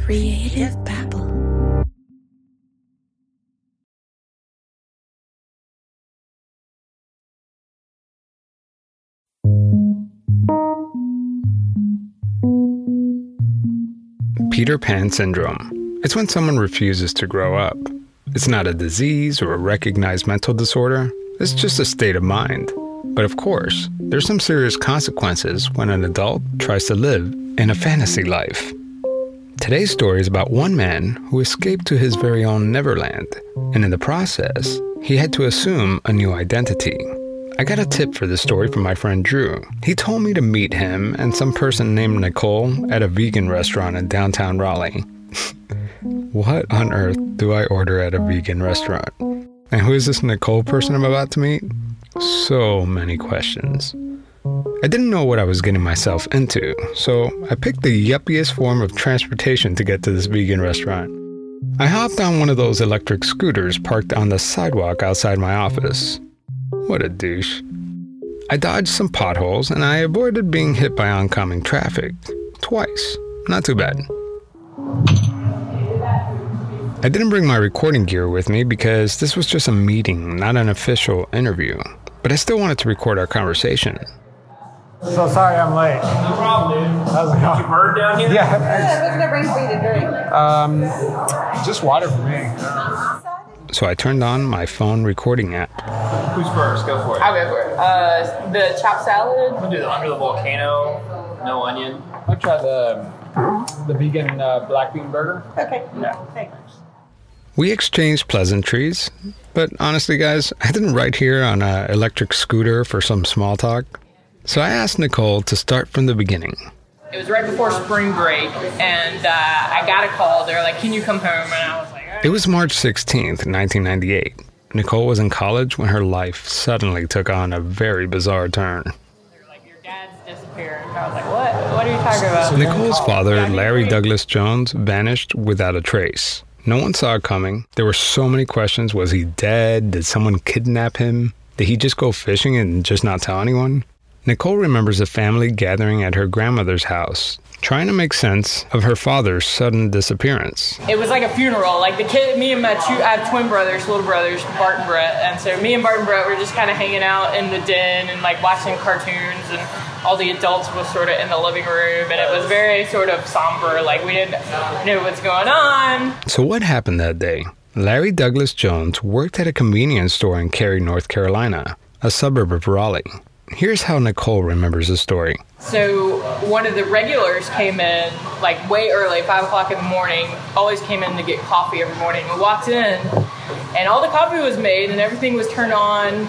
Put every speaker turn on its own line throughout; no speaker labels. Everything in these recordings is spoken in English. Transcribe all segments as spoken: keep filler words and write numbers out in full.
Creative Babble.
Peter Pan syndrome. It's when someone refuses to grow up. It's not a disease or a recognized mental disorder. It's just a state of mind. But of course, there's some serious consequences when an adult tries to live in a fantasy life. Today's story is about one man who escaped to his very own Neverland, and in the process, he had to assume a new identity. I got a tip for this story from my friend Drew. He told me to meet him and some person named Nicole at a vegan restaurant in downtown Raleigh. What on earth do I order at a vegan restaurant? And who is this Nicole person I'm about to meet? So many questions. I didn't know what I was getting myself into, so I picked the yuppiest form of transportation to get to this vegan restaurant. I hopped on one of those electric scooters parked on the sidewalk outside my office. What a douche. I dodged some potholes and I avoided being hit by oncoming traffic. Twice. Not too bad. I didn't bring my recording gear with me because this was just a meeting, not an official interview. But I still wanted to record our conversation.
So sorry I'm late.
No problem, dude.
How's it going?
You bird down here?
Yeah.
Yeah, what's gonna bring for you to drink?
Um, just water for me.
So I turned on my phone recording app.
Who's first? Go for it.
I'll go for it. Uh, the chopped salad.
I'm gonna do the under the volcano, no onion.
I'll try the the vegan uh, black bean burger.
Okay.
Yeah.
Thanks.
We exchanged pleasantries, but honestly, guys, I didn't ride here on an electric scooter for some small talk. So I asked Nicole to start from the beginning.
It was right before spring break, and uh, I got a call. They were like, "Can you come home?" And I was like, "All right."
It was March sixteenth, nineteen ninety-eight. Nicole was in college when her life suddenly took on a very bizarre turn.
They were like, "Your dad's disappeared." And I was like, "What? What are you talking about?"
Nicole's father, Larry Douglas Jones, vanished without a trace. No one saw it coming. There were so many questions. Was he dead? Did someone kidnap him? Did he just go fishing and just not tell anyone? Nicole remembers a family gathering at her grandmother's house, trying to make sense of her father's sudden disappearance.
It was like a funeral. Like the kid, me and my two, I have twin brothers, little brothers, Bart and Brett. And so me and Bart and Brett were just kind of hanging out in the den and like watching cartoons, and all the adults was sort of in the living room, and it was very sort of somber. Like we didn't know what's going on.
So what happened that day? Larry Douglas Jones worked at a convenience store in Cary, North Carolina, a suburb of Raleigh. Here's how Nicole remembers the story.
So one of the regulars came in like way early, five o'clock in the morning, always came in to get coffee every morning. We walked in and all the coffee was made and everything was turned on,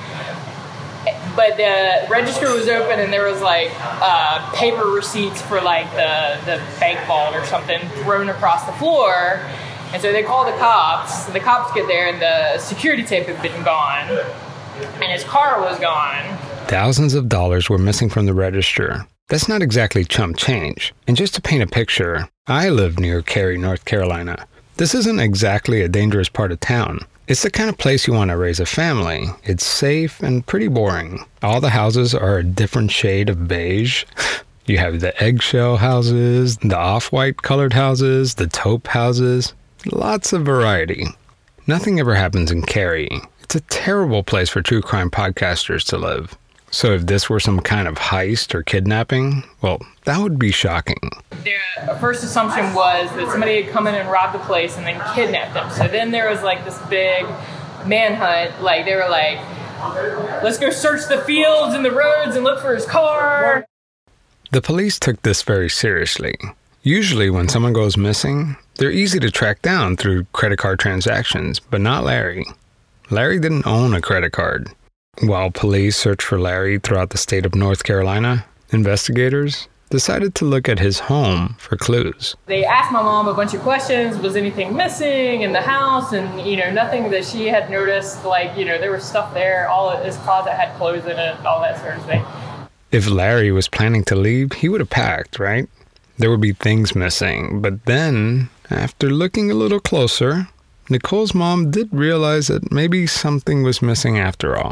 but the register was open and there was like uh, paper receipts for like the, the bank vault or something thrown across the floor. And so they called the cops. The cops get there and the security tape had been gone and his car was gone.
Thousands of dollars were missing from the register. That's not exactly chump change. And just to paint a picture, I live near Cary, North Carolina. This isn't exactly a dangerous part of town. It's the kind of place you want to raise a family. It's safe and pretty boring. All the houses are a different shade of beige. You have the eggshell houses, the off-white colored houses, the taupe houses. Lots of variety. Nothing ever happens in Cary. It's a terrible place for true crime podcasters to live. So if this were some kind of heist or kidnapping, well, that would be shocking.
The first assumption was that somebody had come in and robbed the place and then kidnapped them. So then there was like this big manhunt. Like they were like, let's go search the fields and the roads and look for his car.
The police took this very seriously. Usually when someone goes missing, they're easy to track down through credit card transactions, but not Larry. Larry didn't own a credit card. While police searched for Larry throughout the state of North Carolina, investigators decided to look at his home for clues.
They asked my mom a bunch of questions. Was anything missing in the house? And, you know, nothing that she had noticed. Like, you know, there was stuff there. All of his closet had clothes in it, all that sort of thing.
If Larry was planning to leave, he would have packed, right? There would be things missing. But then, after looking a little closer, Nicole's mom did realize that maybe something was missing after all.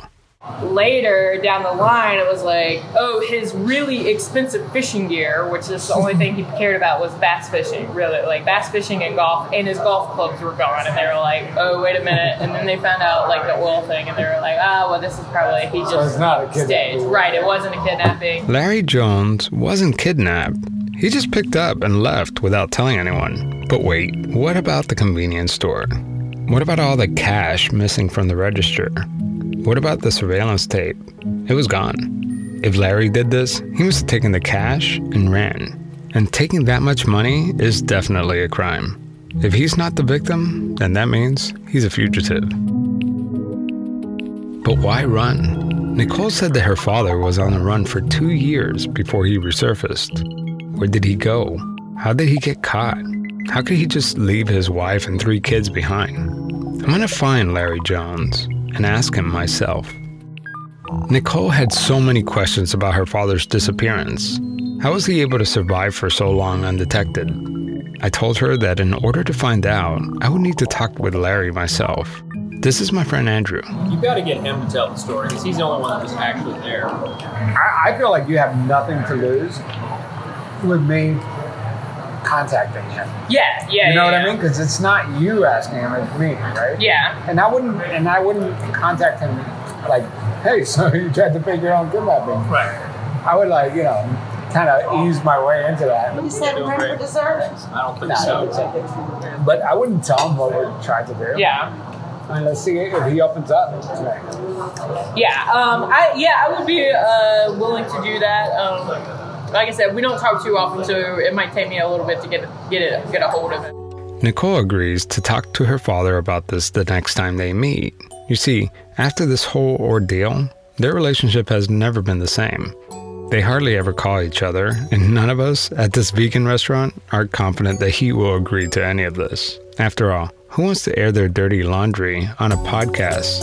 Later down the line, it was like, oh, his really expensive fishing gear, which is the only thing he cared about, was bass fishing, really. Like bass fishing and golf, and his golf clubs were gone. And they were like, oh, wait a minute. And then they found out like the oil thing, and they were like, ah, well, this is probably, he just
So it's not a kidnapping.
staged. Right, it wasn't a kidnapping.
Larry Jones wasn't kidnapped. He just picked up and left without telling anyone. But wait, what about the convenience store? What about all the cash missing from the register? What about the surveillance tape? It was gone. If Larry did this, he must have taken the cash and ran. And taking that much money is definitely a crime. If he's not the victim, then that means he's a fugitive. But why run? Nicole said that her father was on the run for two years before he resurfaced. Where did he go? How did he get caught? How could he just leave his wife and three kids behind? I'm gonna find Larry Jones and ask him myself. Nicole had so many questions about her father's disappearance. How was he able to survive for so long undetected? I told her that in order to find out, I would need to talk with Larry myself. This is my friend Andrew.
You've got to get him to tell the story because he's the only one that was actually there.
I, I feel like you have nothing to lose with me contacting him.
Yeah, yeah,
You know
yeah,
what
yeah.
I mean? Because it's not you asking him, it's me, right?
Yeah.
And I wouldn't, and I wouldn't contact him like, hey, so you tried to fake your own kidnapping.
Right.
I would like, you know, kind of ease my way into that.
You said
Doing
run
great.
for dessert.
I don't think
Nah,
so.
it's- But I wouldn't tell him what we're trying to do.
Yeah.
I mean, let's see if he opens up.
Yeah, um, I yeah, I would be uh, willing to do that. Um, like I said, we don't talk too often, so it might take me a little bit to get get it get a hold of it.
Nicole agrees to talk to her father about this the next time they meet. You see, after this whole ordeal, their relationship has never been the same. They hardly ever call each other, and none of us at this vegan restaurant are confident that he will agree to any of this. After all, who wants to air their dirty laundry on a podcast?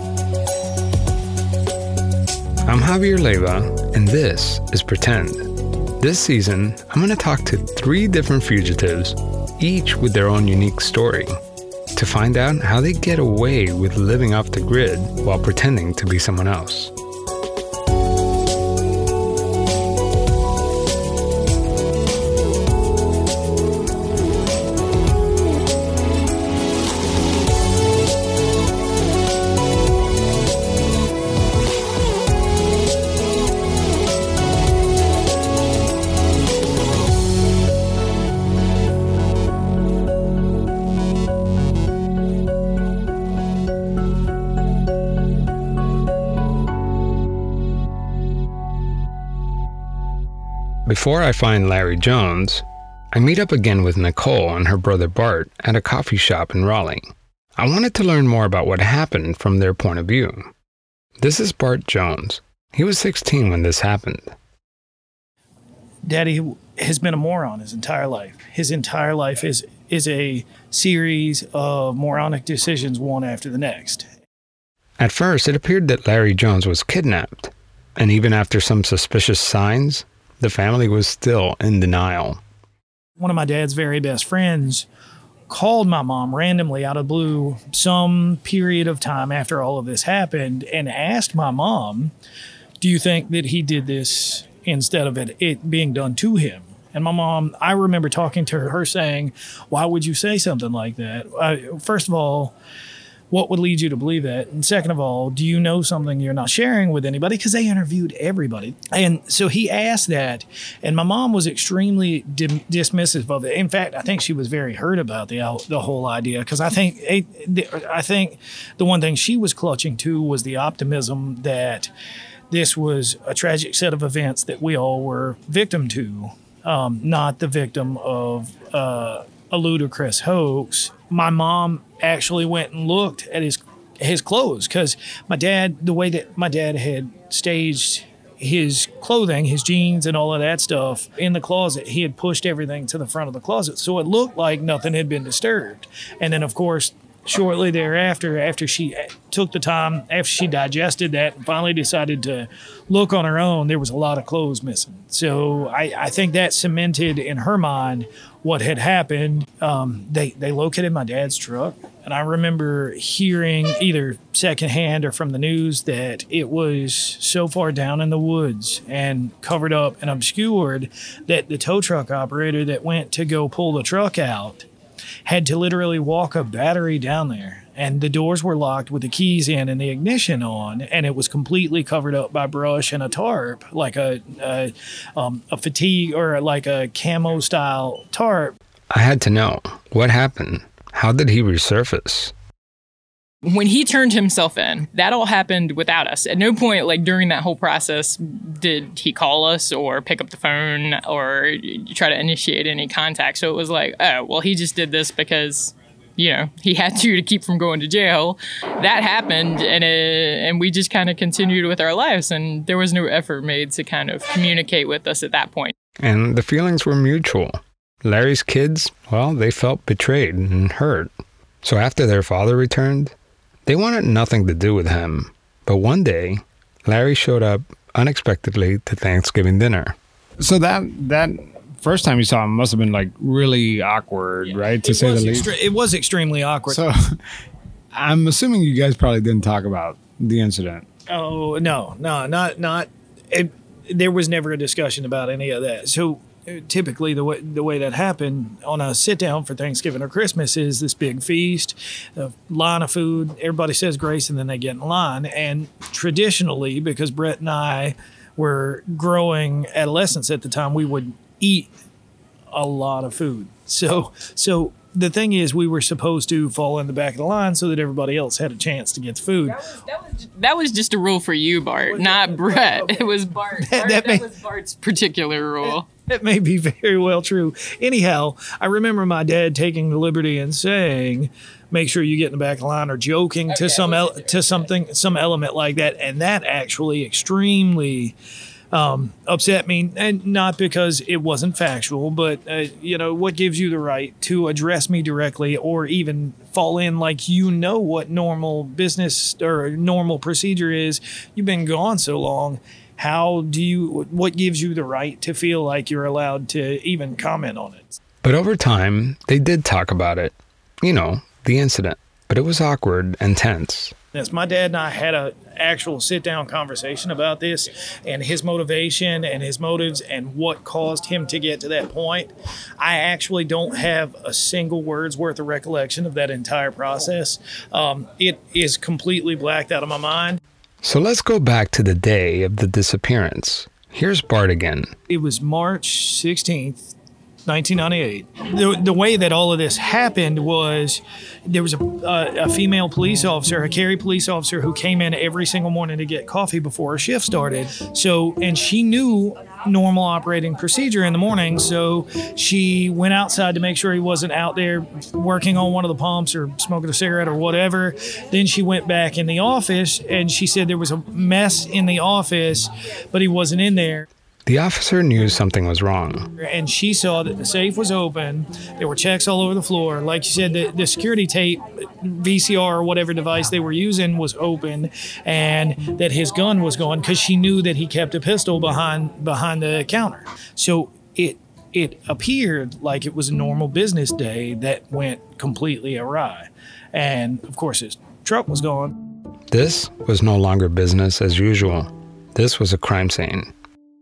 I'm Javier Leiva, and this is Pretend. This season, I'm going to talk to three different fugitives, each with their own unique story, to find out how they get away with living off the grid while pretending to be someone else. Before I find Larry Jones, I meet up again with Nicole and her brother Bart at a coffee shop in Raleigh. I wanted to learn more about what happened from their point of view. This is Bart Jones. He was sixteen when this happened.
Daddy has been a moron his entire life. His entire life is is a series of moronic decisions, one after the next.
At first, it appeared that Larry Jones was kidnapped, and even after some suspicious signs, the family was still in denial.
One of my dad's very best friends called my mom randomly out of the blue some period of time after all of this happened and asked my mom, do you think that he did this instead of it, it being done to him? And my mom, I remember talking to her, her saying, why would you say something like that? Uh, first of all, what would lead you to believe that? And second of all, do you know something you're not sharing with anybody? Because they interviewed everybody. And so he asked that, and my mom was extremely dim- dismissive of it. In fact, I think she was very hurt about the the whole idea, because I think it, I think the one thing she was clutching to was the optimism that this was a tragic set of events that we all were victim to, um, not the victim of uh, a ludicrous hoax. My mom actually went and looked at his his clothes, because my dad, the way that my dad had staged his clothing, his jeans and all of that stuff in the closet, he had pushed everything to the front of the closet. So it looked like nothing had been disturbed. And then, of course, shortly thereafter, after she took the time, after she digested that and finally decided to look on her own, there was a lot of clothes missing. So I, I think that cemented in her mind what had happened. Um, they, they located my dad's truck. And I remember hearing either secondhand or from the news that it was so far down in the woods and covered up and obscured that the tow truck operator that went to go pull the truck out had to literally walk a battery down there. And the doors were locked with the keys in and the ignition on, and it was completely covered up by brush and a tarp, like a a, um, a fatigue or like a camo style tarp.
I had to know, what happened? How did he resurface?
When he turned himself in, that all happened without us. At no point, like during that whole process, did he call us or pick up the phone or try to initiate any contact. So it was like, oh, well, he just did this because, you know, he had to to keep from going to jail. That happened, and it, and we just kind of continued with our lives, and there was no effort made to kind of communicate with us at that point.
And the feelings were mutual. Larry's kids, well, they felt betrayed and hurt. So after their father returned, they wanted nothing to do with him. But one day, Larry showed up unexpectedly to Thanksgiving dinner.
So that that first time you saw him must have been like really awkward, yeah. right? To
it
say the least.
Extre- it was extremely awkward.
So I'm assuming you guys probably didn't talk about the incident.
Oh, no, no, not, not, it, there was never a discussion about any of that. So typically the way the way that happened on a sit down for Thanksgiving or Christmas is this big feast, a line of food, everybody says grace and then they get in line. And traditionally, because Brett and I were growing adolescents at the time, we would eat a lot of food. So so the thing is, we were supposed to fall in the back of the line so that everybody else had a chance to get the food.
That was, that was, that was just a rule for you, Bart, not Brett. Okay. It was Bart.
That,
Bart,
that,
that
may,
was Bart's particular rule.
That may be very well true. Anyhow, I remember my dad taking the liberty and saying, make sure you get in the back of the line, or joking okay, to some el- to something, some element like that. And that actually extremely Um, upset me, and not because it wasn't factual, but, uh, you know, what gives you the right to address me directly or even fall in like you know what normal business or normal procedure is? You've been gone so long. How do you, what gives you the right to feel like you're allowed to even comment on it?
But over time, they did talk about it. You know, the incident. But it was awkward and tense.
Yes, my dad and I had an actual sit-down conversation about this and his motivation and his motives and what caused him to get to that point. I actually don't have a single word's worth of recollection of that entire process. Um, it is completely blacked out of my mind.
So let's go back to the day of the disappearance. Here's Bart again.
It was March sixteenth, nineteen ninety-eight. The, the way that all of this happened was there was a, a, a female police officer, a Cary police officer, who came in every single morning to get coffee before her shift started. So, and she knew normal operating procedure in the morning. So she went outside to make sure he wasn't out there working on one of the pumps or smoking a cigarette or whatever. Then she went back in the office and she said there was a mess in the office, but he wasn't in there.
The officer knew something was wrong.
And she saw that the safe was open. There were checks all over the floor. Like you said, the, the security tape, V C R or whatever device they were using was open, and that his gun was gone because she knew that he kept a pistol behind behind the counter. So it it appeared like it was a normal business day that went completely awry. And, of course, his truck was gone.
This was no longer business as usual. This was a crime scene.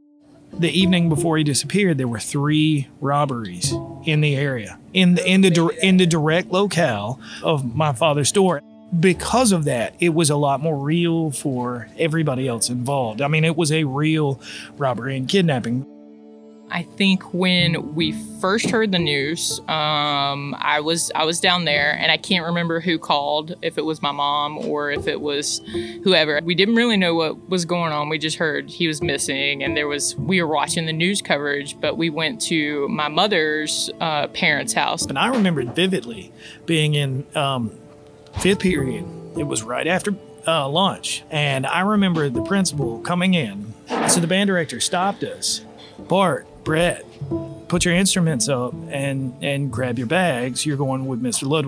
The evening before he disappeared, there were three robberies in the area, in the, in the, in the direct locale of my father's store. Because of that, it was a lot more real for everybody else involved. I mean, it was a real robbery and kidnapping.
I think when we first heard the news, um, I was I was down there, and I can't remember who called, if it was my mom or if it was whoever. We didn't really know what was going on. We just heard he was missing, and there was we were watching the news coverage, but we went to my mother's uh, parents' house.
And I remember vividly being in um, fifth period. It was right after uh, lunch, and I remember the principal coming in. So the band director stopped us. Bart, Brett, put your instruments up and, and grab your bags. You're going with Mister Ludwig.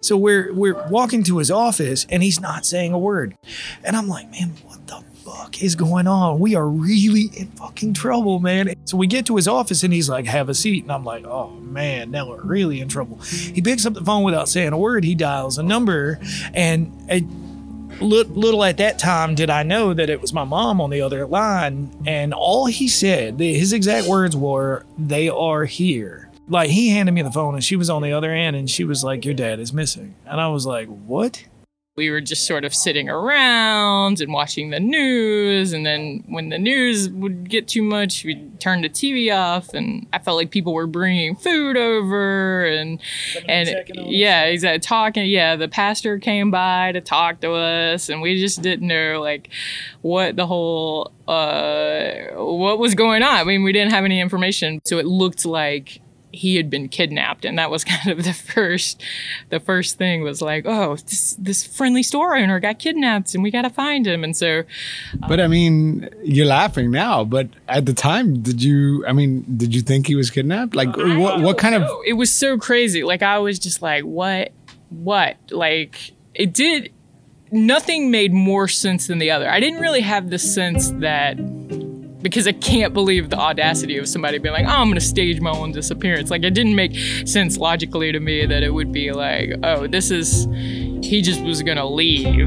So we're we're walking to his office and he's not saying a word. And I'm like, man, what the fuck is going on? We are really in fucking trouble, man. So we get to his office and he's like, have a seat. And I'm like, oh man, now we're really in trouble. He picks up the phone without saying a word. He dials a number, and a little at that time did I know that it was my mom on the other line. And all he said, his exact words were, they are here. Like, he handed me the phone and she was on the other end and she was like, your dad is missing. And I was like, what?
We were just sort of sitting around and watching the news. And then when the news would get too much, we'd turn the T V off. And I felt like people were bringing food over and, and yeah, exactly. Talking. Yeah, the pastor came by to talk to us. And we just didn't know, like, what the whole, uh, what was going on. I mean, we didn't have any information. So it looked like he had been kidnapped, and that was kind of the first the first thing was like, oh, this this friendly store owner got kidnapped and we got to find him. And so um,
but I mean, you're laughing now, but at the time, did you I mean did you think he was kidnapped? Like
I
what what kind
know.
of
It was so crazy. Like, I was just like, what what like it did nothing made more sense than the other. I didn't really have the sense that, because I can't believe the audacity of somebody being like, oh, I'm going to stage my own disappearance. Like, it didn't make sense logically to me that it would be like, oh, this is, he just was going to leave.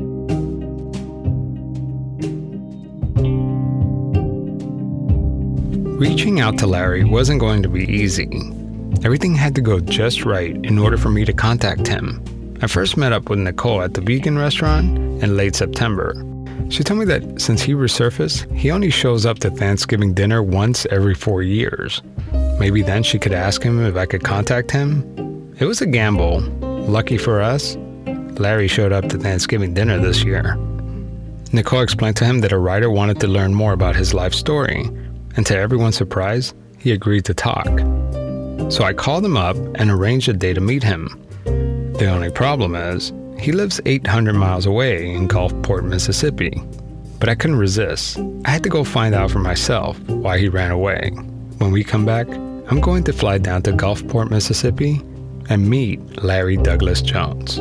Reaching out to Larry wasn't going to be easy. Everything had to go just right in order for me to contact him. I first met up with Nicole at the vegan restaurant in late September. She told me that since he resurfaced, he only shows up to Thanksgiving dinner once every four years. Maybe then she could ask him if I could contact him. It was a gamble. Lucky for us, Larry showed up to Thanksgiving dinner this year. Nicole explained to him that a writer wanted to learn more about his life story, and to everyone's surprise, he agreed to talk. So I called him up and arranged a day to meet him. The only problem is, he lives eight hundred miles away in Gulfport, Mississippi. But I couldn't resist. I had to go find out for myself why he ran away. When we come back, I'm going to fly down to Gulfport, Mississippi and meet Larry Douglas Jones.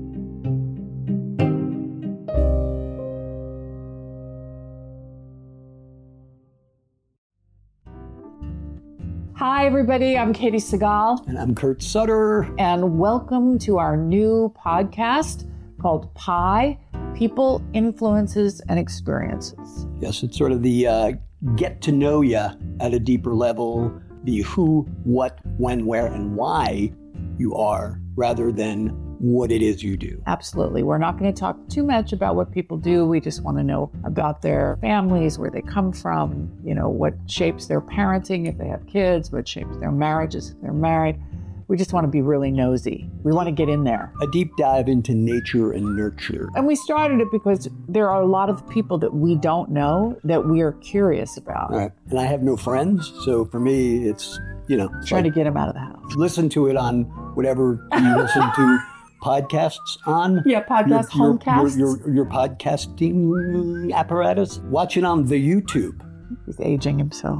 Hi, everybody. I'm Katie Segal.
And I'm Kurt Sutter.
And welcome to our new podcast called Pi, People, Influences, and Experiences.
Yes, it's sort of the uh, get to know you at a deeper level, the who, what, when, where, and why you are, rather than what it is you do.
Absolutely. We're not going to talk too much about what people do. We just want to know about their families, where they come from, you know, what shapes their parenting if they have kids, what shapes their marriages if they're married. We just want to be really nosy. We want to get in there.
A deep dive into nature and nurture.
And we started it because there are a lot of people that we don't know that we are curious about.
All right. And I have no friends, so for me, it's, you know.
Trying like, to get them out of the house.
Listen to it on whatever you listen to podcasts on.
Yeah, podcast,
your,
homecasts.
Your, your, your podcasting apparatus. Watch it on the YouTube.
He's aging himself.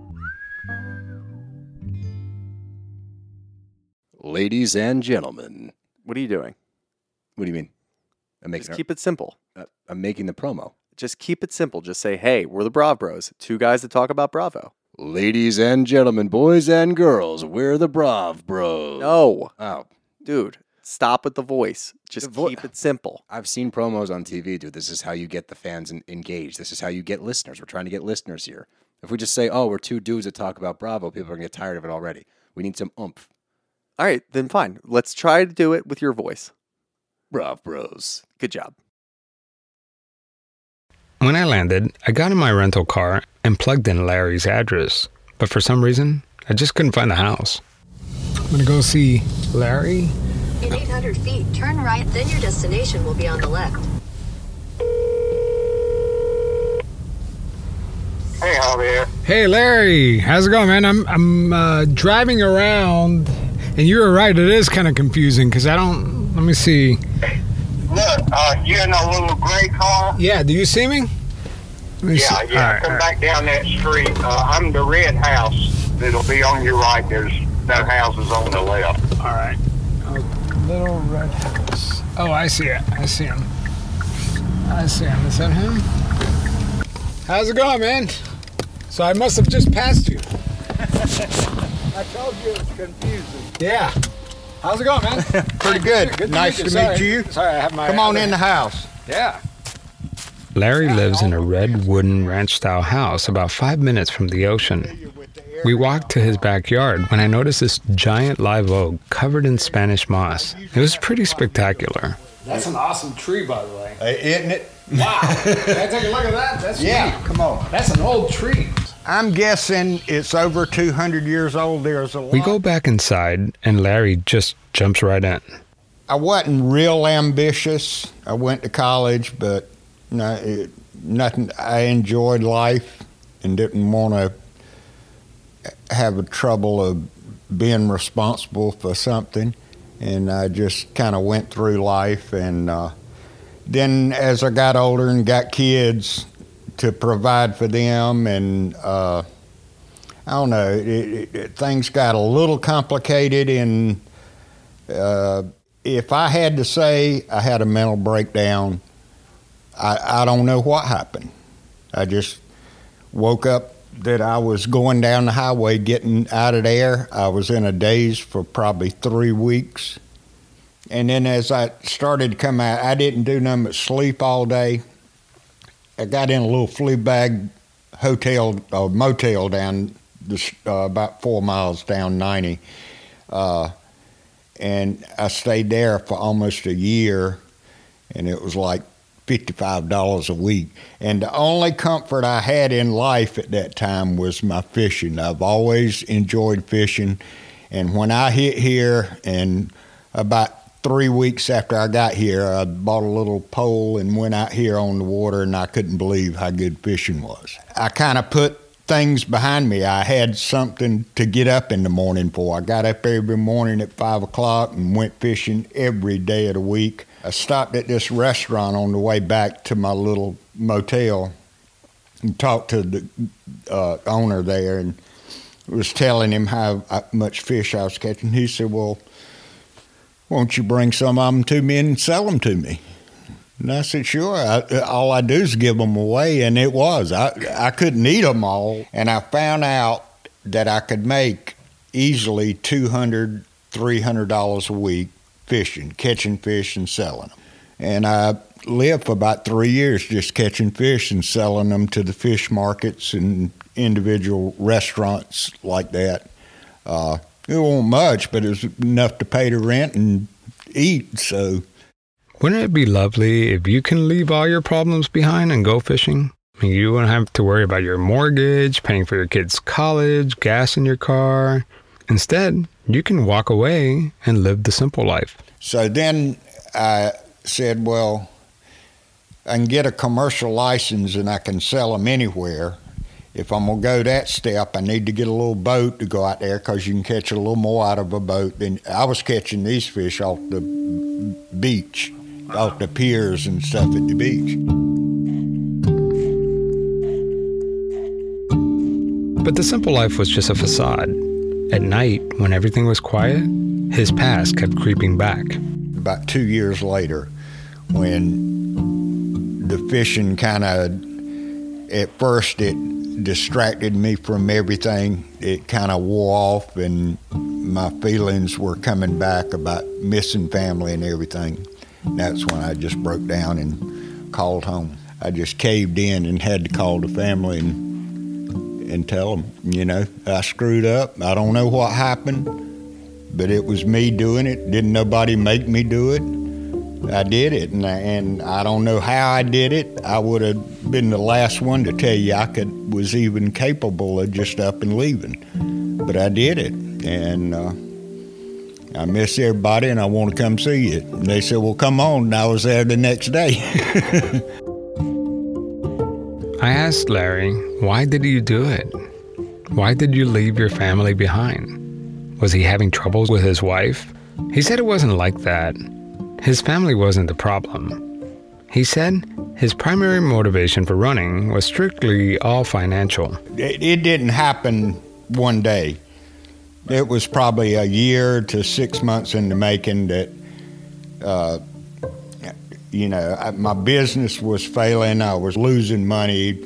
Ladies and gentlemen.
What are you doing?
What do you mean? I'm making
Just
a,
keep it simple.
Uh, I'm making the promo.
Just keep it simple. Just say, hey, we're the Brav Bros. Two guys that talk about Bravo.
Ladies and gentlemen, boys and girls, we're the Brav Bros.
No.
Oh.
Dude, stop with the voice. Just
vo-
keep it simple.
I've seen promos on T V, dude. This is how you get the fans in- engaged. This is how you get listeners. We're trying to get listeners here. If we just say, oh, we're two dudes that talk about Bravo, people are going to get tired of it already. We need some oomph.
All right, then fine. Let's try to do it with your voice.
Brav Bros.
Good job.
When I landed, I got in my rental car and plugged in Larry's address. But for some reason, I just couldn't find the house. I'm going to go see Larry.
In eight hundred feet, turn right, then your destination will be on the left.
Hey, Javier.
Hey, Larry. How's it going, man? I'm I'm uh, driving around, and you were right. It is kind of confusing because I don't. Let me see.
Look, uh, you in a little gray car?
Yeah. Do you see me? me
yeah,
see.
yeah.
Right,
Come
right.
back down that street. Uh, I'm the red house. It'll be on your right. There's no houses on the left.
All right. Little red house. Oh, I see it. I see him. I see him. Is that him? How's it going, man? So I must have just passed you.
I told you it was confusing.
Yeah. How's it going, man?
Pretty good.
Good
Nice to meet
Sorry.
you.
Sorry, I have my.
Come on
other-
in the house.
Yeah.
Larry lives in a red wooden ranch-style house about five minutes from the ocean. We walked to his backyard when I noticed this giant live oak covered in Spanish moss. It was pretty spectacular.
That's an awesome tree, by the way.
Uh, isn't it?
Wow. Can I take a look at that? That's
Yeah,
neat.
come on.
That's an old tree.
I'm guessing it's over two hundred years old. There's a lot.
We go back inside, and Larry just jumps right in.
I wasn't real ambitious. I went to college, but no, it, nothing. I enjoyed life and didn't want to have a trouble of being responsible for something. And I just kind of went through life. And uh, then as I got older and got kids, to provide for them, and uh, I don't know, it, it, it, things got a little complicated, and uh, if I had to say I had a mental breakdown, I, I don't know what happened. I just woke up that I was going down the highway getting out of there. I was in a daze for probably three weeks. And then as I started to come out, I didn't do nothing but sleep all day. I got in a little flea bag hotel, uh, motel down this, uh, about four miles down ninety. Uh, and I stayed there for almost a year, and it was like fifty-five dollars a week. And the only comfort I had in life at that time was my fishing. I've always enjoyed fishing. And when I hit here, and about three weeks after I got here, I bought a little pole and went out here on the water, and I couldn't believe how good fishing was. I kind of put things behind me. I had something to get up in the morning for. I got up every morning at five o'clock and went fishing every day of the week. I stopped at this restaurant on the way back to my little motel and talked to the uh, owner there, and was telling him how much fish I was catching. He said, well, won't you bring some of them to me and sell them to me? And I said, sure. I, all I do is give them away, and it was. I, I couldn't eat them all, and I found out that I could make easily two hundred dollars, three hundred dollars a week fishing, catching fish and selling them. And I lived for about three years just catching fish and selling them to the fish markets and individual restaurants like that. Uh, It wasn't much, but it was enough to pay the rent and eat, so.
Wouldn't it be lovely if you can leave all your problems behind and go fishing? I mean, you wouldn't have to worry about your mortgage, paying for your kids' college, gas in your car. Instead, you can walk away and live the simple life.
So then I said, well, I can get a commercial license and I can sell them anywhere. If I'm going to go that step, I need to get a little boat to go out there, because you can catch a little more out of a boat than I was catching these fish off the beach, off the piers and stuff at the beach.
But the simple life was just a facade. At night, when everything was quiet, his past kept creeping back.
About two years later, when the fishing kind of, at first it distracted me from everything. It kind of wore off, and my feelings were coming back about missing family and everything. And that's when I just broke down and called home. I just caved in and had to call the family and and tell them, you know, I screwed up. I don't know what happened, but it was me doing it. Didn't nobody make me do it. I did it, and I, and I don't know how I did it. I would have been the last one to tell you I could was even capable of just up and leaving, but I did it, and uh, I miss everybody, and I want to come see you. And they said, well, come on, and I was there the next day.
I asked Larry, why did you do it? Why did you leave your family behind? Was he having troubles with his wife? He said it wasn't like that. His family wasn't the problem. He said his primary motivation for running was strictly all financial.
It, it didn't happen one day. It was probably a year to six months in the making that Uh, you know, I, my business was failing. I was losing money.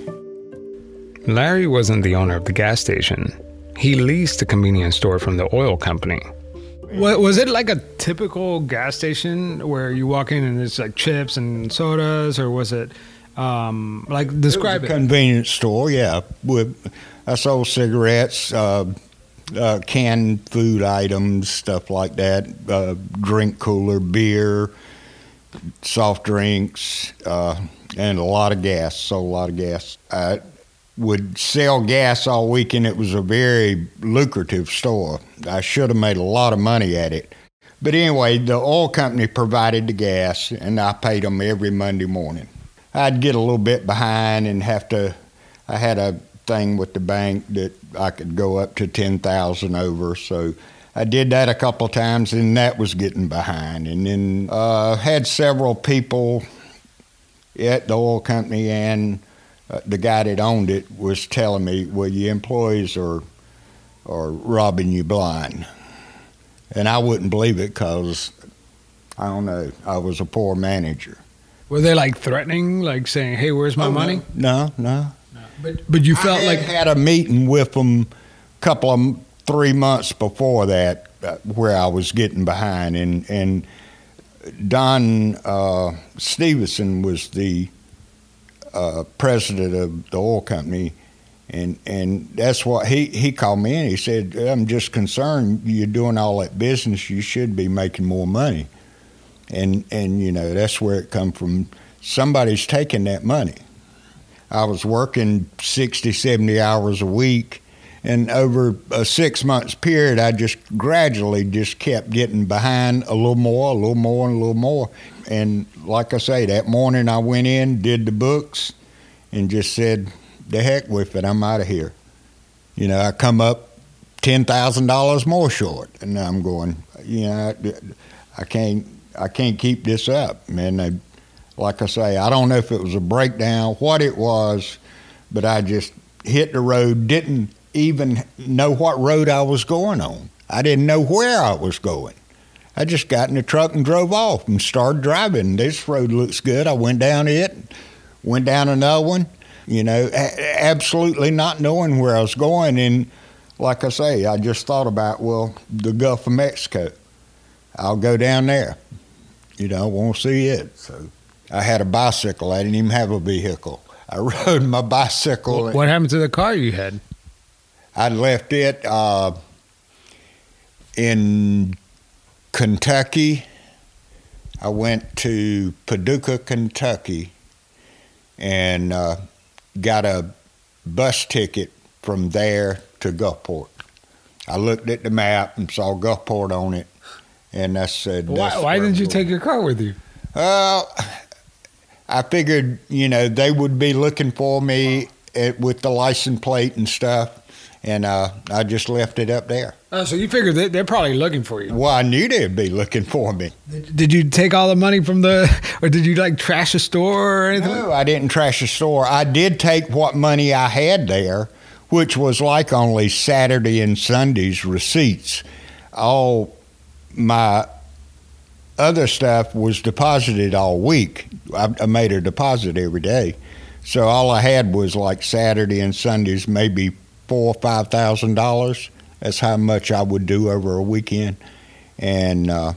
Larry wasn't the owner of the gas station. He leased a convenience store from the oil company.
What, was it like a typical gas station where you walk in and it's like chips and sodas, or was it um, like describe
it?
it?
Convenience store, yeah. With I sold cigarettes, uh, uh, canned food items, stuff like that. Uh, drink cooler, beer, soft drinks, uh, and a lot of gas. Sold a lot of gas. I would sell gas all weekend. It was a very lucrative store. I should have made a lot of money at it. But anyway, the oil company provided the gas, and I paid them every Monday morning. I'd get a little bit behind and have to, I had a thing with the bank that I could go up to ten thousand over, so I did that a couple of times, and that was getting behind. And then uh, had several people at the oil company, and uh, the guy that owned it was telling me, well, your employees are, are robbing you blind. And I wouldn't believe it because, I don't know, I was a poor manager.
Were they like threatening, like saying, hey, where's my
oh,
money?
No, no. no.
But, but you felt
I had
like...
had a meeting with them a couple of, three months before that, uh, where I was getting behind. And, and Don uh, Stevenson was the uh, president of the oil company. And and that's what he, he called me in. He said, I'm just concerned you're doing all that business. You should be making more money. And, and you know, that's where it come from. Somebody's taking that money. I was working sixty, seventy hours a week. And over a six months period, I just gradually just kept getting behind a little more, a little more, and a little more. And like I say, that morning I went in, did the books, and just said, the heck with it, I'm out of here. You know, I come up ten thousand dollars more short, and I'm going, you know, I can't, I can't keep this up. Man, I, like I say, I don't know if it was a breakdown, what it was, but I just hit the road, didn't even know what road I was going on. I didn't know where I was going. I just got in the truck and drove off and started driving. This road looks good. I went down it, went down another one. You know, absolutely not knowing where I was going. And like I say, I just thought about, well, the Gulf of Mexico. I'll go down there. You know, I want to see it. So I had a bicycle. I didn't even have a vehicle. I rode my bicycle.
What, what happened to the car you had?
I left it uh, in Kentucky. I went to Paducah, Kentucky, and uh, got a bus ticket from there to Gulfport. I looked at the map and saw Gulfport on it, and I said,
why, why didn't you take your car with you?
Well, I figured, you know, they would be looking for me at, with the license plate and stuff, and uh, I just left it up there.
Oh, so you figured they, they're probably looking for you.
Well, I knew they'd be looking for me.
Did, did you take all the money from the, or did you like trash a store or anything?
No, I didn't trash a store. I did take what money I had there, which was like only Saturday and Sunday's receipts. All my other stuff was deposited all week. I, I made a deposit every day. So all I had was like Saturday and Sundays, maybe four or five thousand dollars. That's how much I would do over a weekend. And uh,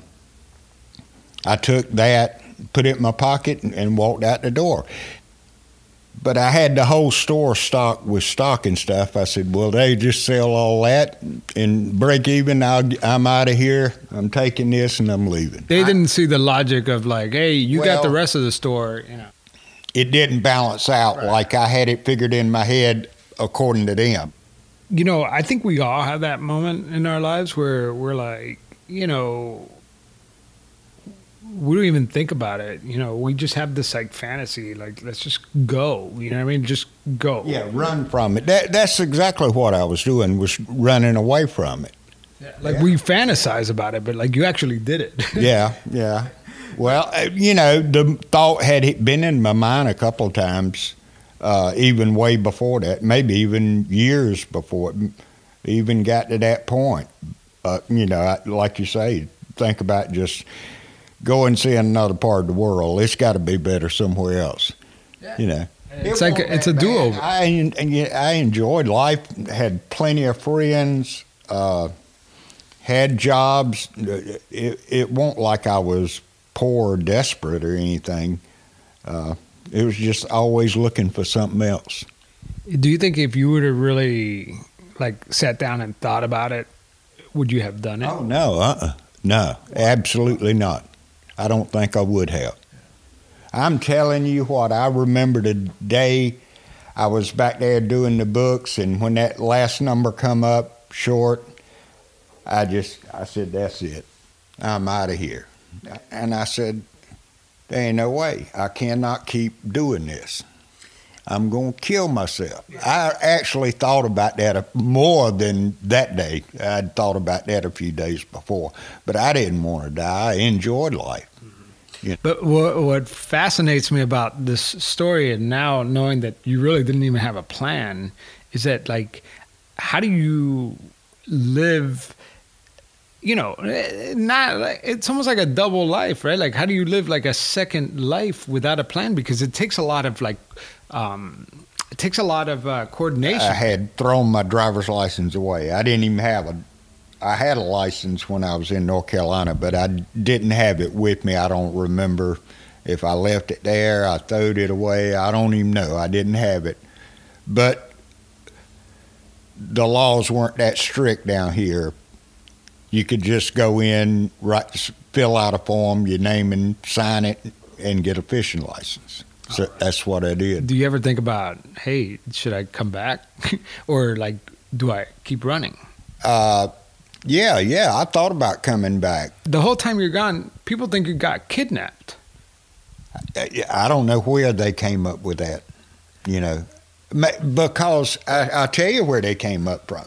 I took that, put it in my pocket, and, and walked out the door. But I had the whole store stocked with stock and stuff. I said, well, they just sell all that and break even. I'll, I'm out of here. I'm taking this and I'm leaving.
They didn't see the logic of like, hey, you
well,
got the rest of the store. You know,
it didn't balance out right. Like I had it figured in my head according to them.
You know, I think we all have that moment in our lives where we're like, you know, we don't even think about it. You know, we just have this like fantasy, like, let's just go. You know what I mean? Just go.
Yeah, run from it. That, that's exactly what I was doing, was running away from it.
Yeah, like yeah. we fantasize about it, but like you actually did it.
yeah, yeah. Well, you know, the thought had been in my mind a couple of times. Uh, even way before that, maybe even years before it even got to that point. Uh, you know, like you say, think about just go and see another part of the world. It's got to be better somewhere else. Yeah. You know,
it's it like a, it's a do-over.
I I enjoyed life. Had plenty of friends. Uh, had jobs. It it wasn't like I was poor or desperate or anything. Uh, it was just always looking for something else.
Do you think if you would have really like sat down and thought about it, would you have done it?
Oh no, uh-uh. No, absolutely not. I don't think I would have. I'm telling you what, I remember the day I was back there doing the books, and when that last number come up short, I just, I said, that's it. I'm out of here. And I said, there ain't no way. I cannot keep doing this. I'm going to kill myself. I actually thought about that more than that day. I'd thought about that a few days before. But I didn't want to die. I enjoyed life. You know?
But what, what fascinates me about this story, and now knowing that you really didn't even have a plan, is that, like, how do you live... You know, not it's almost like a double life, right? Like, how do you live like a second life without a plan? Because it takes a lot of like, um, it takes a lot of uh, coordination.
I had thrown my driver's license away. I didn't even have a. I had a license when I was in North Carolina, but I didn't have it with me. I don't remember if I left it there. I throwed it away. I don't even know. I didn't have it, but the laws weren't that strict down here. You could just go in, write, fill out a form, your name, and sign it, and get a fishing license. So that's what I did.
Do you ever think about, hey, should I come back? Or, like, do I keep running?
Uh, yeah, yeah, I thought about coming back.
The whole time you're gone, people think you got kidnapped.
I, I don't know where they came up with that, you know, because I, I'll tell you where they came up from.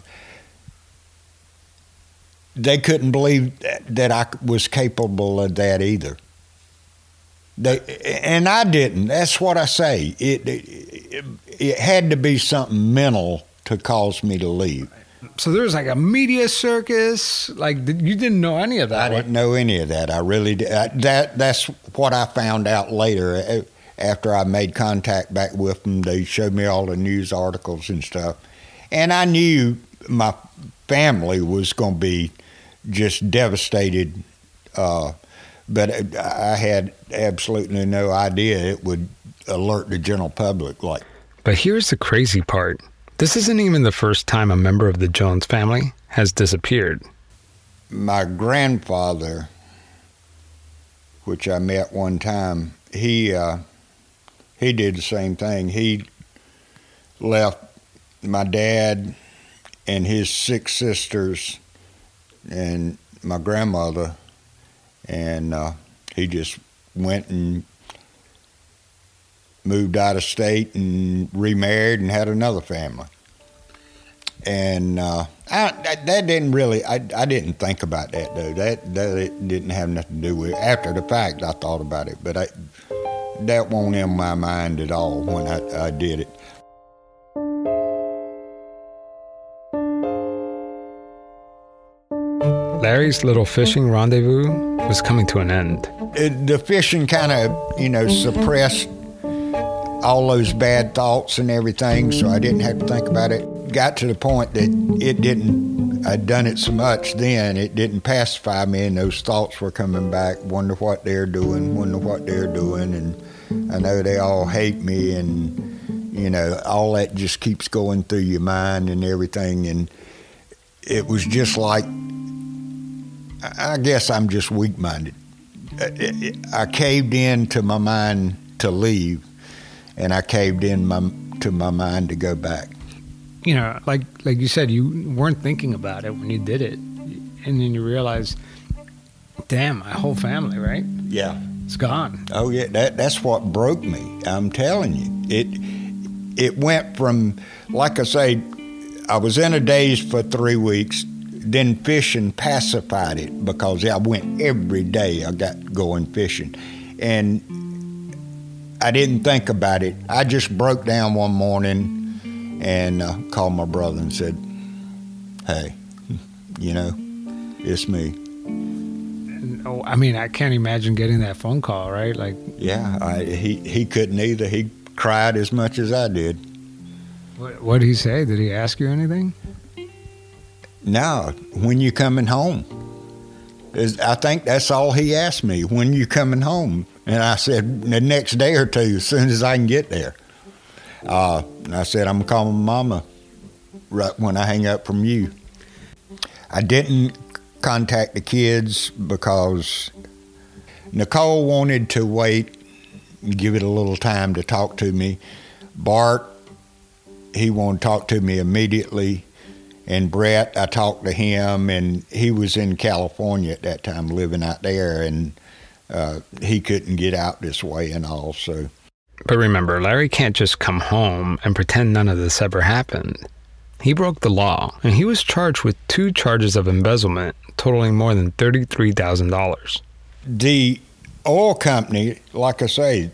They couldn't believe that, that I was capable of that either. They and I didn't. That's what I say. It, it it had to be something mental to cause me to leave.
So there was like a media circus. Like, you didn't know any of that.
I didn't know any of that. I really did. I, that that's what I found out later after I made contact back with them. They showed me all the news articles and stuff, and I knew my family was going to be just devastated, uh, but I had absolutely no idea it would alert the general public. Like,
but here's the crazy part. This isn't even the first time a member of the Jones family has disappeared.
My grandfather, which I met one time, he uh, he did the same thing. He left my dad and his six sisters and my grandmother, and uh, he just went and moved out of state and remarried and had another family. And uh, I, that didn't really, I, I didn't think about that though. That, that didn't have nothing to do with it. After the fact, I thought about it, but I, that wasn't in my mind at all when I, I did it.
Larry's little fishing rendezvous was coming to an end.
It, the fishing kind of, you know, suppressed all those bad thoughts and everything, so I didn't have to think about it. Got to the point that it didn't, I'd done it so much then, it didn't pacify me, and those thoughts were coming back, wonder what they're doing, wonder what they're doing, and I know they all hate me, and, you know, all that just keeps going through your mind and everything, and it was just like, I guess I'm just weak-minded. I caved in to my mind to leave, and I caved in my, to my mind to go back.
You know, like like you said, you weren't thinking about it when you did it, and then you realize, damn, my whole family, right?
Yeah,
it's gone.
Oh yeah, that that's what broke me. I'm telling you, it it went from, like I say, I was in a daze for three weeks. Then fishing pacified it because I went every day. I got going fishing, and I didn't think about it. I just broke down one morning and uh, called my brother and said, "Hey, you know, it's me."
Oh, I mean, I can't imagine getting that phone call, right? Like,
yeah, I, he he couldn't either. He cried as much as I did.
what what did he say? Did he ask you anything?
No, when you coming home? Is I think that's all he asked me. When you coming home? And I said the next day or two, as soon as I can get there. Uh, and I said I'm calling Mama right when I hang up from you. I didn't contact the kids because Nicole wanted to wait and give it a little time to talk to me. Bart, he wanted to talk to me immediately. And Brett, I talked to him, and he was in California at that time, living out there, and uh, he couldn't get out this way and all, so.
But remember, Larry can't just come home and pretend none of this ever happened. He broke the law, and he was charged with two charges of embezzlement, totaling more than thirty-three thousand dollars.
The oil company, like I say,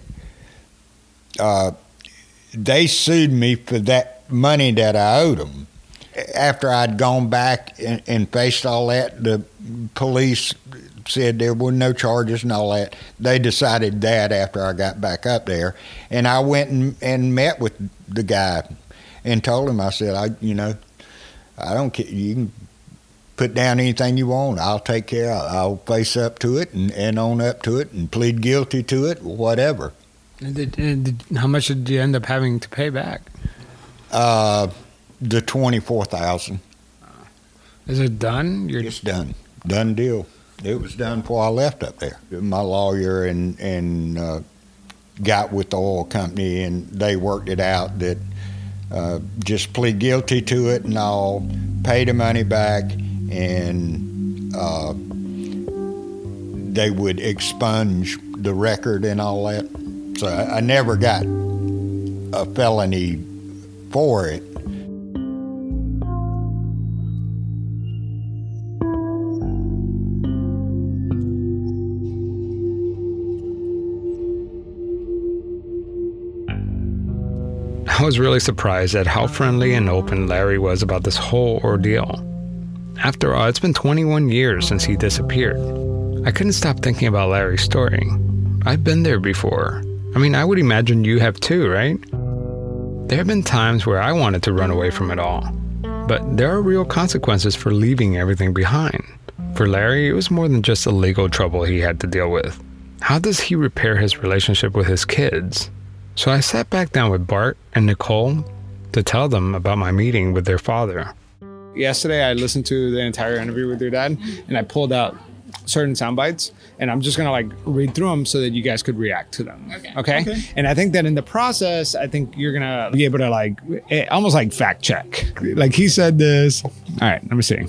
uh, they sued me for that money that I owed them. After I'd gone back and, and faced all that, the police said there were no charges and all that. They decided that after I got back up there. And I went and, and met with the guy and told him, I said, I, you know, I don't care. You can put down anything you want. I'll take care of it. I'll face up to it and, and own up to it and plead guilty to it, whatever.
And did, and did, how much did you end up having to pay back?
Uh, the twenty-four thousand dollars.
Is it done? You're...
It's done. Done deal. It was done before I left up there. My lawyer and, and uh, got with the oil company, and they worked it out that uh, just plead guilty to it and I'll pay the money back, and uh, they would expunge the record and all that. So I, I never got a felony for it.
I was really surprised at how friendly and open Larry was about this whole ordeal. After all, it's been twenty-one years since he disappeared. I couldn't stop thinking about Larry's story. I've been there before. I mean, I would imagine you have too, right? There have been times where I wanted to run away from it all. But there are real consequences for leaving everything behind. For Larry, it was more than just the legal trouble he had to deal with. How does he repair his relationship with his kids? So I sat back down with Bart and Nicole to tell them about my meeting with their father.
Yesterday, I listened to the entire interview with your dad, and I pulled out certain sound bites, and I'm just gonna like read through them so that you guys could react to them. Okay. Okay. okay. And I think that in the process, I think you're gonna be able to like almost like fact check. Like he said this. All right, let me see.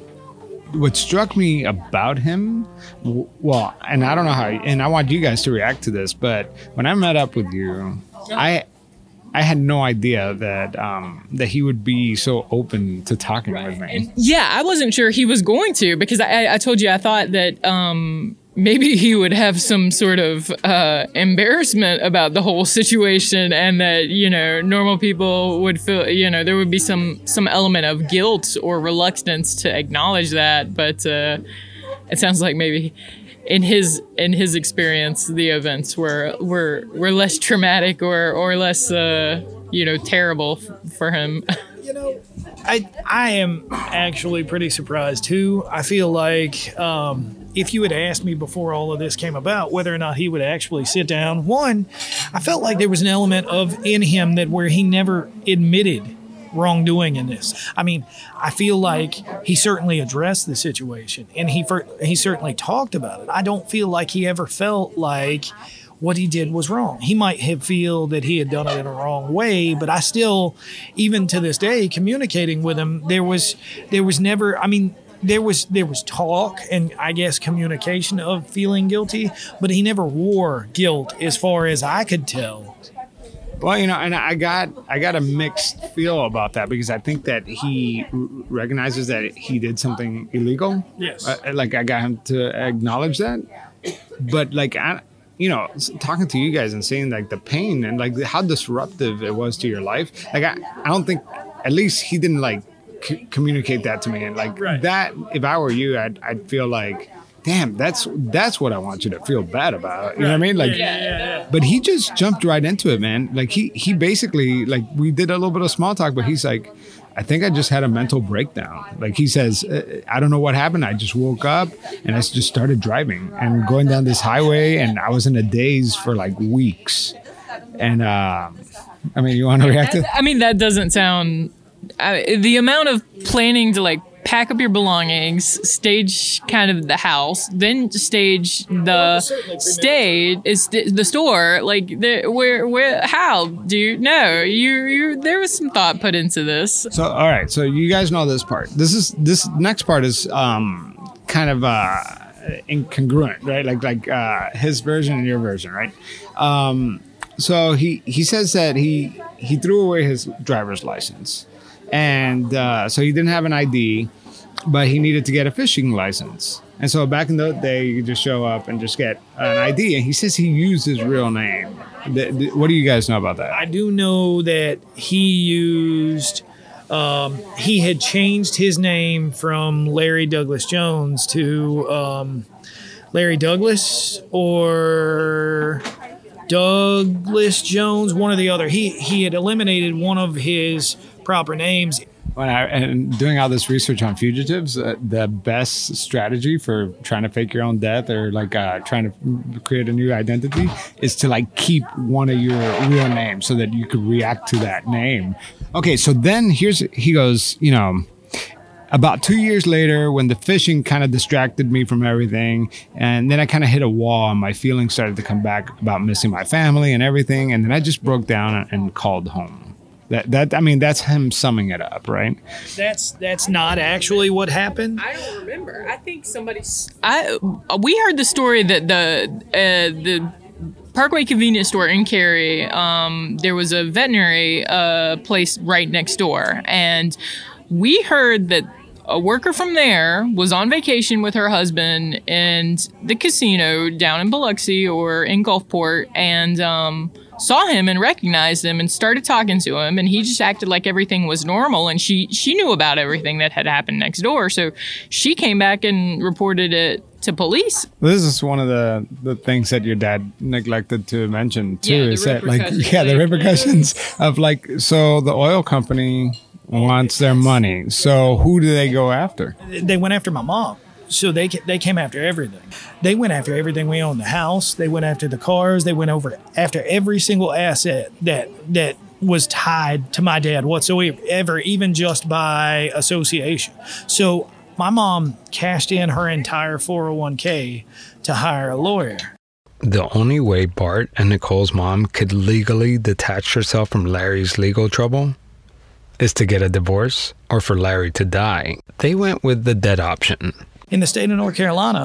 What struck me about him, well, and I don't know how, and I want you guys to react to this, but when I met up with you, I I had no idea that um, that he would be so open to talking right. with me.
Yeah, I wasn't sure he was going to, because I, I told you I thought that um, maybe he would have some sort of uh, embarrassment about the whole situation, and that, you know, normal people would feel, you know, there would be some some element of guilt or reluctance to acknowledge that. But uh, it sounds like maybe in his in his experience, the events were were were less traumatic or or less uh, you know, terrible f- for him.
You know, I I am actually pretty surprised too. I feel like um, if you had asked me before all of this came about whether or not he would actually sit down, one, I felt like there was an element of in him that where he never admitted wrongdoing in this. I mean, I feel like he certainly addressed the situation, and he he certainly talked about it. I don't feel like he ever felt like what he did was wrong. He might have feel that he had done it in a wrong way, but I still, even to this day, communicating with him, there was there was never, I mean, there was there was talk and I guess communication of feeling guilty, but he never wore guilt as far as I could tell.
Well, you know, and I got I got a mixed feel about that, because I think that he r- recognizes that he did something illegal.
Yes.
Uh, like I got him to acknowledge that, but like I, you know, talking to you guys and seeing like the pain and like how disruptive it was to your life. Like I, I don't think, at least he didn't like c- communicate that to me, and like right. that. If I were you, I'd I'd feel like damn, that's that's what I want you to feel bad about. You know what I mean? Like,
Yeah, yeah, yeah.
but he just jumped right into it, man. Like he he basically, like, we did a little bit of small talk, but he's like, I think I just had a mental breakdown. Like he says, I don't know what happened. I just woke up and I just started driving and going down this highway, and I was in a daze for like weeks. And uh, I mean, you want to react to it?
I mean, that doesn't sound. Uh, the amount of planning to like pack up your belongings, stage kind of the house, then stage the stage is the store. Like, the, where, where, how do you know? You, you, there was some thought put into this.
So, all right. So you guys know this part. This is this next part is um, kind of uh, incongruent, right? Like, like uh, his version and your version, right? Um, so he he says that he he threw away his driver's license. And uh, so he didn't have an I D, but he needed to get a fishing license. And so back in the day, you could just show up and just get an I D. And he says he used his real name. The, the, what do you guys know about that?
I do know that he used, um, he had changed his name from Larry Douglas Jones to um, Larry Douglas or Douglas Jones, one or the other. He, he had eliminated one of his proper names.
When I and doing all this research on fugitives, uh, the best strategy for trying to fake your own death or like uh, trying to create a new identity is to like keep one of your real names so that you could react to that name. Okay, so then here's he goes, you know, about two years later, when the fishing kind of distracted me from everything, and then I kind of hit a wall and my feelings started to come back about missing my family and everything, and then I just broke down and called home. That, that I mean, that's him summing it up, right?
That's that's not actually what happened.
I don't remember. I think somebody's. I we heard the story that the uh, the Parkway convenience store in Cary, um, there was a veterinary uh, place right next door, and we heard that a worker from there was on vacation with her husband in the casino down in Biloxi or in Gulfport, and um, saw him and recognized him and started talking to him, and he just acted like everything was normal, and she she knew about everything that had happened next door, so she came back and reported it to police.
This is one of the, the things that your dad neglected to mention too,
Yeah, the
is that like
repercussions,
yeah the
like,
repercussions of like, so the oil company wants their money, so who do they go after?
They went after my mom. So they they came after everything. They went after everything we owned. The house. They went after the cars. They went over after every single asset that that was tied to my dad whatsoever, even just by association. So my mom cashed in her entire four oh one k to hire a lawyer.
The only way Bart and Nicole's mom could legally detach herself from Larry's legal trouble is to get a divorce or for Larry to die. They went with the dead option.
In the state of North Carolina,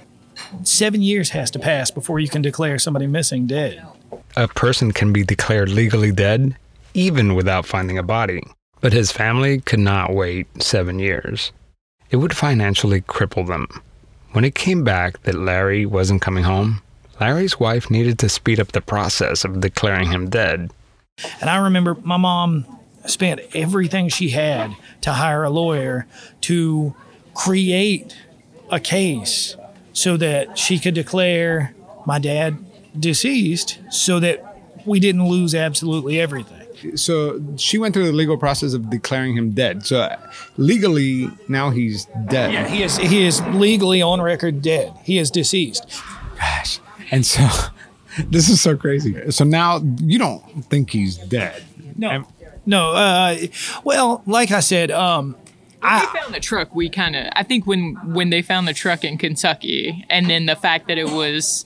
seven years has to pass before you can declare somebody missing dead.
A person can be declared legally dead even without finding a body. But his family could not wait seven years. It would financially cripple them. When it came back that Larry wasn't coming home, Larry's wife needed to speed up the process of declaring him dead.
And I remember my mom spent everything she had to hire a lawyer to create a case so that she could declare my dad deceased so that we didn't lose absolutely everything.
So she went through the legal process of declaring him dead. So legally, now he's dead.
Yeah, he is, he is legally on record dead. He is deceased.
Gosh. And so this is so crazy. So now you don't think he's dead.
No. And, no. Uh, well, like I said, um,
When they found the truck, we kind of, I think when, when they found the truck in Kentucky, and then the fact that it was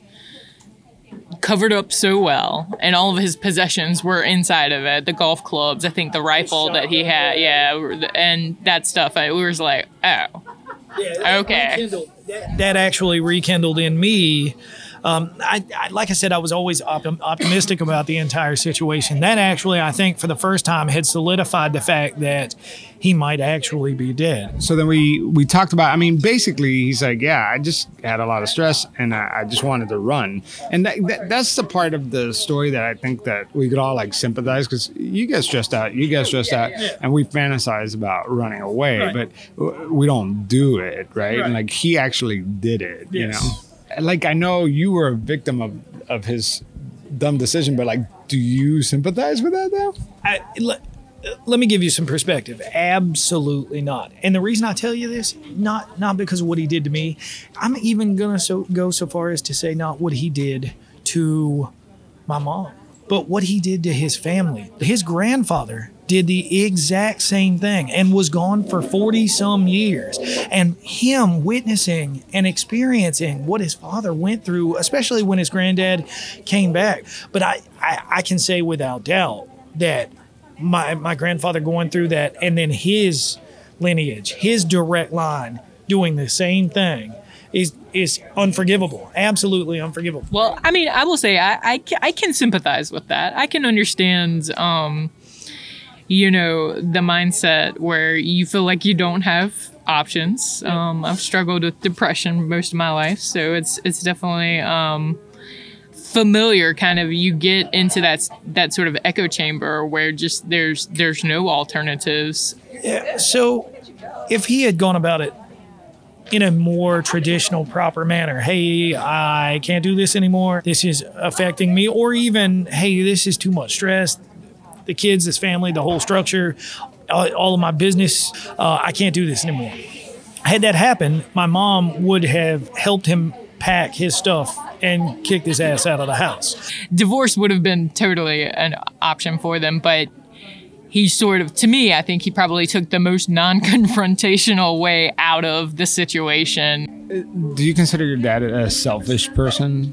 covered up so well, and all of his possessions were inside of it, the golf clubs, I think the rifle that he had, yeah, and that stuff, I was like, oh,
yeah,
okay.
That, that actually rekindled in me Um, I, I, like I said, I was always optim- optimistic about the entire situation. That actually, I think, for the first time, had solidified the fact that he might actually be dead.
So then we we talked about, I mean, basically, he's like, yeah, I just had a lot of stress and I, I just wanted to run. And that, that, that's the part of the story that I think that we could all like sympathize, because you get stressed out, you get stressed out, and we fantasize about running away, right. but w- we don't do it, right? right? And like he actually did it, yes. you know? Like, I know you were a victim of, of his dumb decision, but like, do you sympathize with that though?
I, l- Let me give you some perspective. Absolutely not. And the reason I tell you this, not not because of what he did to me. I'm even going to so, go so far as to say not what he did to my mom, but what he did to his family. His grandfather did the exact same thing and was gone for forty some years. And him witnessing and experiencing what his father went through, especially when his granddad came back. But I, I, I can say without doubt that My my grandfather going through that, and then his lineage, his direct line doing the same thing is is unforgivable. Absolutely unforgivable.
Well, I mean, I will say I, I, can, I can sympathize with that. I can understand, um, you know, the mindset where you feel like you don't have options. Um, I've struggled with depression most of my life, so it's it's definitely um, familiar. Kind of, you get into that that sort of echo chamber where just there's there's no alternatives.
Yeah, so if he had gone about it in a more traditional, proper manner, hey, I can't do this anymore, this is affecting me, or even, hey, this is too much stress, the kids, this family, the whole structure, all, all of my business, uh, I can't do this anymore. Had that happened, my mom would have helped him pack his stuff and kicked his ass out of the house.
Divorce would have been totally an option for them, but he sort of, to me, I think he probably took the most non-confrontational way out of the situation.
Do you consider your dad a selfish person?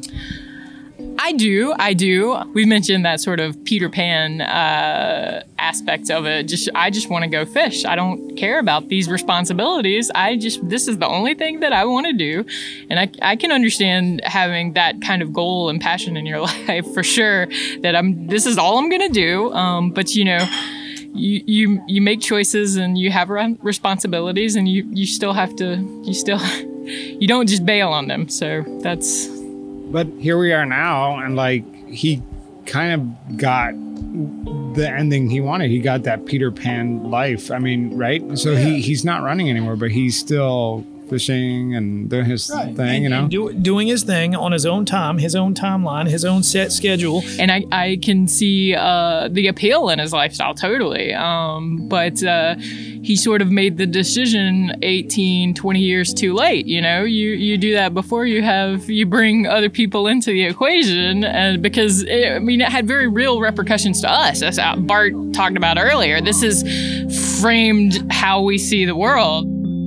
I do. I do. We've mentioned that sort of Peter Pan uh, aspect of it. Just, I just want to go fish. I don't care about these responsibilities. I just, this is the only thing that I want to do. And I, I can understand having that kind of goal and passion in your life for sure, that I'm, this is all I'm going to do. Um, but you know, you, you, you make choices and you have responsibilities, and you, you still have to, you still, you don't just bail on them. So that's,
But here we are now, and like he kind of got the ending he wanted. He got that Peter Pan life. I mean, right? So he, he's not running anymore, but he's still fishing and doing his right. thing,
and,
you know?
And do, doing his thing on his own time, his own timeline, his own set schedule.
And I, I can see uh, the appeal in his lifestyle, totally. Um, but uh, he sort of made the decision eighteen, twenty years too late. You know, you, you do that before you have, you bring other people into the equation, and because, it, I mean, it had very real repercussions to us, as Bart talked about earlier. This has framed how we see the world.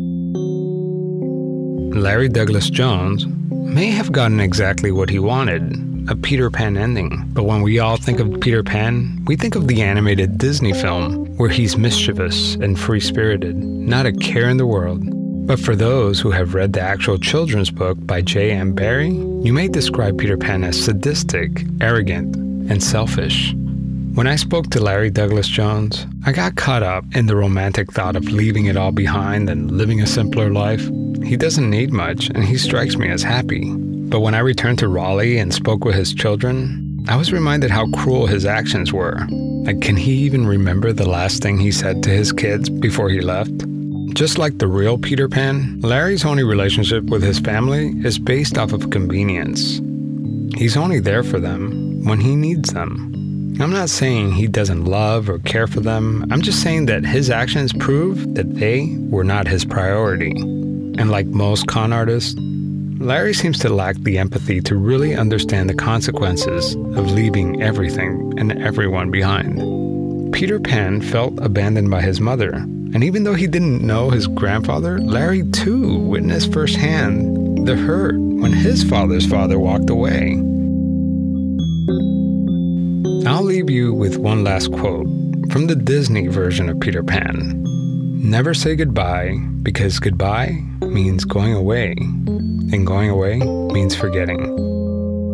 Larry Douglas Jones may have gotten exactly what he wanted, a Peter Pan ending. But when we all think of Peter Pan, we think of the animated Disney film, where he's mischievous and free-spirited, not a care in the world. But for those who have read the actual children's book by J M Barrie, you may describe Peter Pan as sadistic, arrogant, and selfish. When I spoke to Larry Douglas Jones, I got caught up in the romantic thought of leaving it all behind and living a simpler life. He doesn't need much, and he strikes me as happy. But when I returned to Raleigh and spoke with his children, I was reminded how cruel his actions were. Like, can he even remember the last thing he said to his kids before he left? Just like the real Peter Pan, Larry's only relationship with his family is based off of convenience. He's only there for them when he needs them. I'm not saying he doesn't love or care for them. I'm just saying that his actions prove that they were not his priority. And like most con artists, Larry seems to lack the empathy to really understand the consequences of leaving everything and everyone behind. Peter Pan felt abandoned by his mother, and even though he didn't know his grandfather, Larry too witnessed firsthand the hurt when his father's father walked away. I'll leave you with one last quote from the Disney version of Peter Pan. Never say goodbye, because goodbye means going away, and going away means forgetting.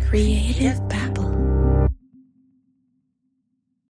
Creative Babble.